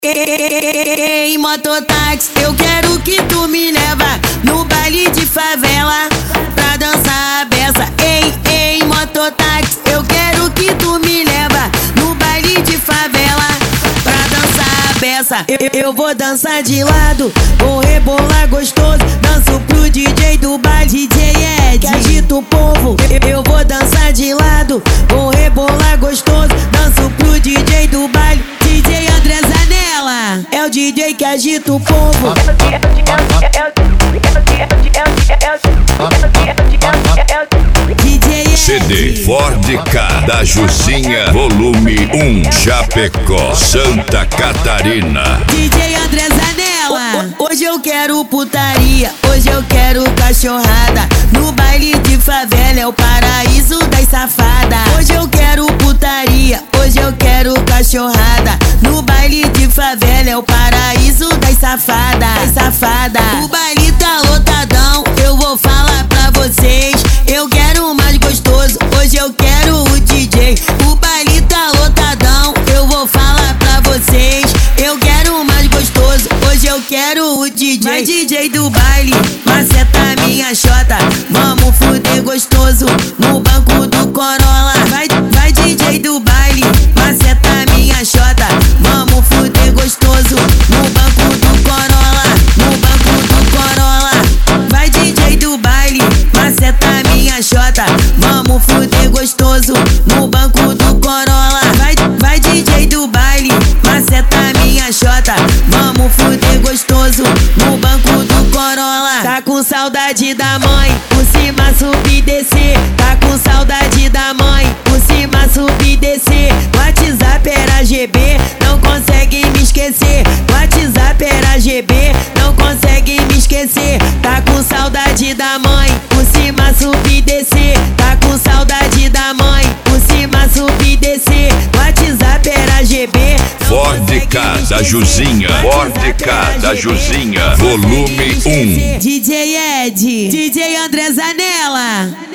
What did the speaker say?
Ei, mototáxi, eu quero que tu me leva no baile de favela pra dançar a beça. Ei, mototáxi, eu quero que tu me leva no baile de favela pra dançar a beça. Eu vou dançar de lado, vou rebolar gostoso, danço pro DJ do baile, DJ Ed, que agita o povo. Eu vou dançar de lado, vou rebolar gostoso, danço pro DJ do baile, DJ André Zanella, é o DJ que agita o povo. CD Ford K da Juzinha, volume 1, Chapecó, Santa Catarina. DJ André Zanella. Hoje eu quero putaria, hoje eu quero cachorrada. No baile de favela é o paraíso das safadas. Hoje eu quero putaria, hoje eu quero cachorrada. No baile de favela é o paraíso das safadas. O baile tá lotadão, eu vou falar pra vocês. Eu quero mais gostoso, hoje eu quero o DJ. O baile tá lotadão, eu vou falar pra vocês. Eu quero mais gostoso, hoje eu quero o DJ. Vai DJ do baile, maceta minha xota, vamos fuder gostoso no banco do Corolla. Vai DJ do baile, maceta minha xota, vamos fuder gostoso no banco do Corolla. No banco do Corolla. Vai DJ do baile, maceta minha xota, vamos fuder gostoso no banco do Corolla. Vai DJ do baile, maceta minha xota, vamos fuder gostoso no banco do Corolla. Tá com saudade da mãe, por cima subir e descer. Tá com saudade da mãe, por cima subir e descer. WhatsApp era GB, não consegue me esquecer. WhatsApp era GB, não consegue me esquecer. Tá com saudade da mãe, por cima subir e descer. Tá com saudade da mãe, por cima subir e descer. WhatsApp era GB, Ford K da Juzinha, Ford K da Juzinha, volume 1. DJ Ed, DJ André Zanella.